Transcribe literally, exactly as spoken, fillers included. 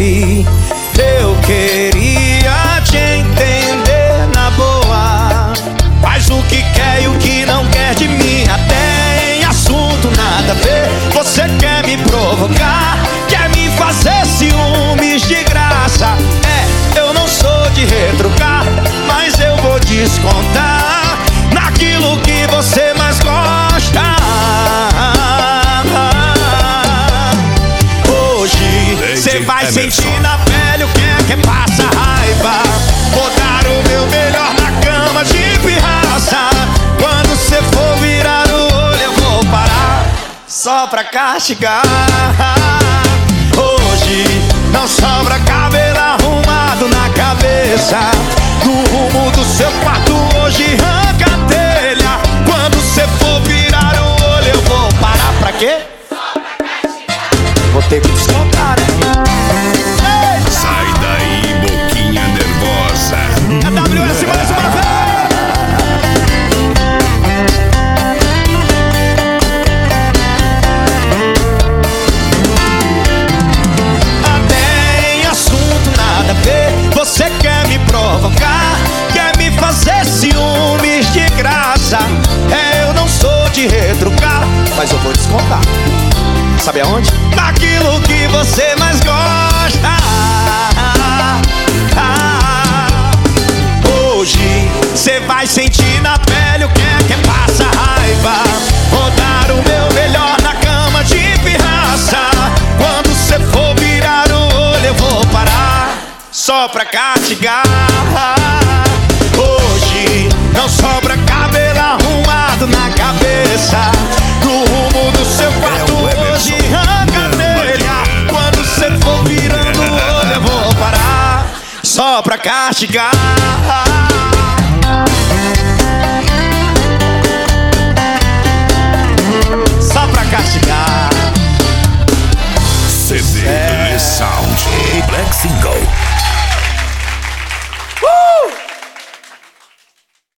ouvi. Eu queria te entender na boa, faz o que quer e o que não quer de mim. Até em assunto nada a ver, você quer me provocar, quer me fazer ciúmes de graça. É, eu não sou de retrucar, mas eu vou descontar naquilo que você mais gosta. Hoje cê vai sentir na pele o que é que passa raiva. Vou dar o meu melhor na cama de pirraça. Quando cê for virar o olho eu vou parar só pra castigar. Hoje não sobra cabelo arrumado na cabeça. No rumo do seu quarto hoje arranca a telha. Quando cê for virar o olho eu vou parar pra quê? Vou ter que descontar, né? Sai daí, boquinha nervosa. A W S mais uma vez. Até em assunto nada a ver, você quer me provocar, quer me fazer ciúmes de graça. É, eu não sou de retrucar, mas eu vou descontar. Sabe aonde? Naquilo que você mais gosta. Hoje cê vai sentir na pele o que é que passa raiva. Vou dar o meu melhor na cama de pirraça. Quando cê for virar o olho eu vou parar só pra castigar. Hoje não sobra cabelo arrumado na cabeça. No rumo do seu quarto hoje arranca a telha. Quando cê for virando o olho eu vou parar só pra castigar. Só pra castigar. C D é. Sound Black Single. Uh!